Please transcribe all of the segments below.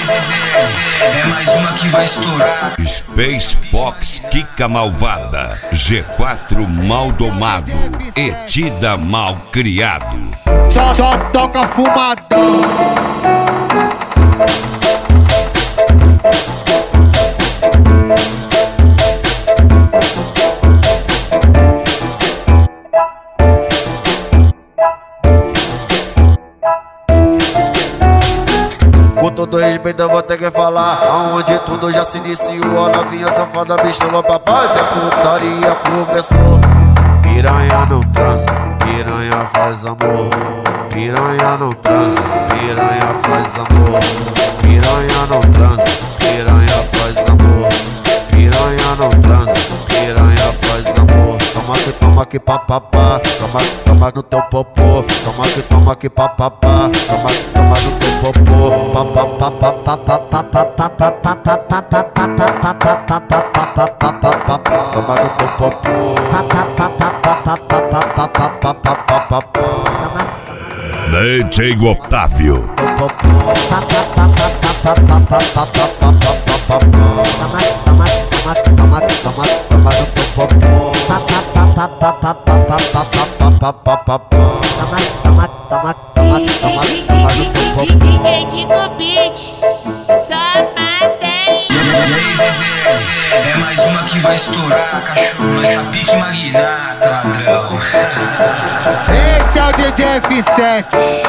É mais uma que vai estourar. Space Fox Kika Malvada, G4 mal domado, Etida mal criado. Só toca fumadão. Com todo respeito eu vou ter que falar aonde tudo já se iniciou. A novinha safada me chama papai, se a putaria começou. Piranha não transa, piranha faz amor. Piranha não transa, piranha faz amor. Piranha não transa, piranha faz amor. Piranha não transa, piranha faz amor. Toma que papapá, toma no teu popô. Toma que papapá, toma no teu popô. Toma no teu popô. DJ Otávio. DJ Digo Beat, só E aí, Zezé, é mais uma que vai estourar. Cachorro, nós tá pique magnata, ladrão. Esse é o DJ F7.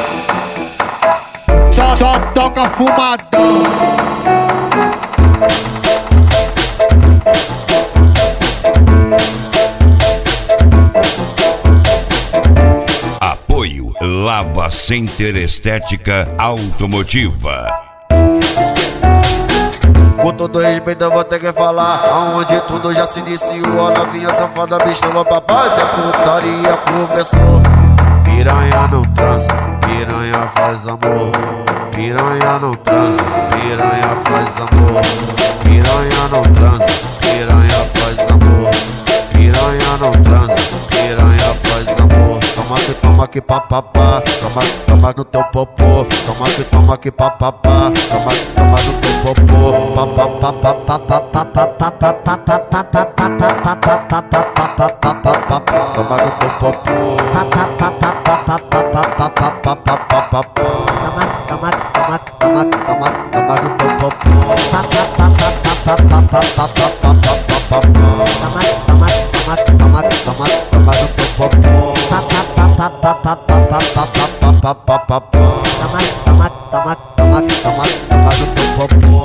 Só toca fumadão. Apoio Lava Center Estética Automotiva. Com todo respeito eu vou ter que falar aonde tudo já se iniciou. A novinha safada me chama papai, se a putaria começou. Piranha não transa, piranha faz amor. Piranha não transa, piranha faz amor. Piranha não transa, piranha faz amor. Piranha não transa, piranha faz amor. Toma que papapá, toma no teu popô. Toma que papapá, toma no teu popô. Toma no teu popô. Toma no teu popô. Toma no teu popô.